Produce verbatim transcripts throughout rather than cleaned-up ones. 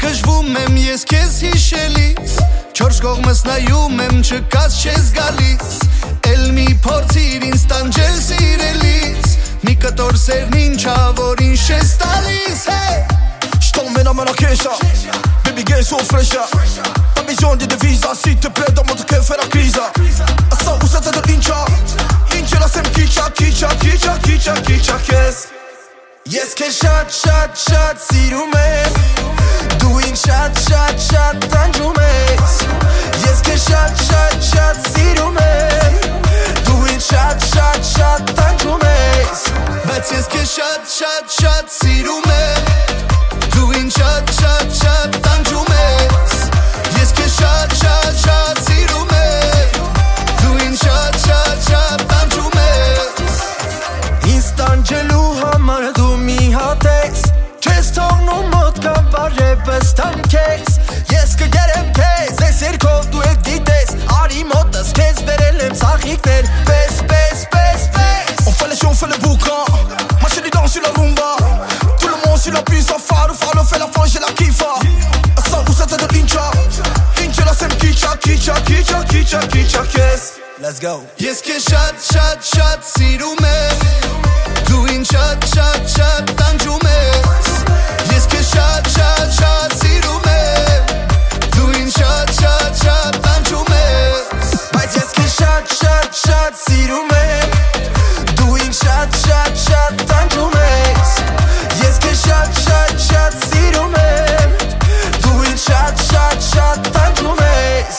Գժվում եմ ես քեզ հիշելիս Չորս կողմս նայում եմ չկաս չես գալիս Էլ մի փորձիր ինձ տանջել սիրելիս Մի կտոր սերն ինչա որ ինչ ես տալիս J't'en mène à la quecha Baby girl so fresh Pas besoin de visa S'il te plaît demande que fait la crise Asa où ça te donne incha Incha la sem kicha kicha kicha kicha kicha kes Yes que shot shot shot sirume Doing shot shot shot tanjume Yes que shot shot shot sirume Doing shot shot shot tanjume Բայց ես քեզ շատ շատ շատ սիրում եմ Դու ինձ շատ շատ շատ տանջում ես Ես քեզ շատ շատ շատ սիրում եմ Դու ինձ շատ շատ շատ տանջում ես Ինձ տանջելու համար դու մի հատ ես Չես թողնում մոտ կամ բարևս թանքես Ես կգերեմ քեզ, ես երկով դու ետ գիտես Արի մոտս քեզ բերել եմ ծաղիկներ Պես, պես, պես, պես On fait les shows, on fait les boucans Ma chérie danse sur la rumba Tout le monde sur la piste, faro, faro, fait la fin, j'ai la kiffa Asa où ça te donne incha Incha la sem kicha, kicha, kicha, kicha, kicha, kes Let's go Ես քեզ շատ շատ շատ սիրում եմ Դու ինձ շատ շատ շատ տանջում ես Ես քեզ շատ շատ շատ սիրում եմ Դու ինձ շատ շատ շատ տանջում ես Բայց ես քեզ շատ շատ շատ սիրում եմ Դու ինձ շատ շատ շատ տանջում ես Ես քեզ շատ շատ շատ սիրում եմ Դու ինձ շատ շատ շատ տանջում ես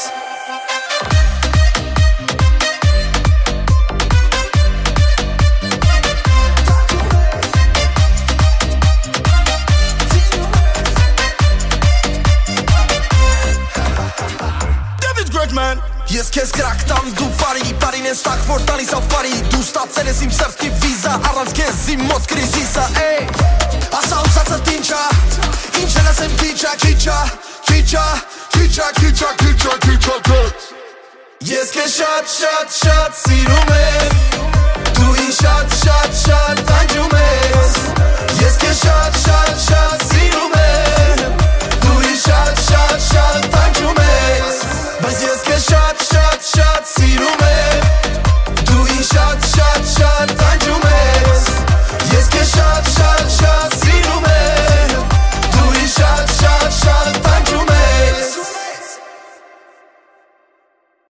Man. Ես քեզ կրակտամ դու բարի բարին ես տակ որ տալիս ավարի Դու ստացել ես իմ սրտի վիզա Առանց քեզ իմ մոտ կրիզիսա Ասա ուսացդ ինչա Ինչ էլ ասեմ քիչա քիչա Քիչա քիչա քիչա քիչա քիչա քիչ Ես քեզ շատ շատ շատ սիրում եմ Դու ինձ շատ շատ շատ տանջում ես Ես քեզ շատ շատ շատ սիրում եմ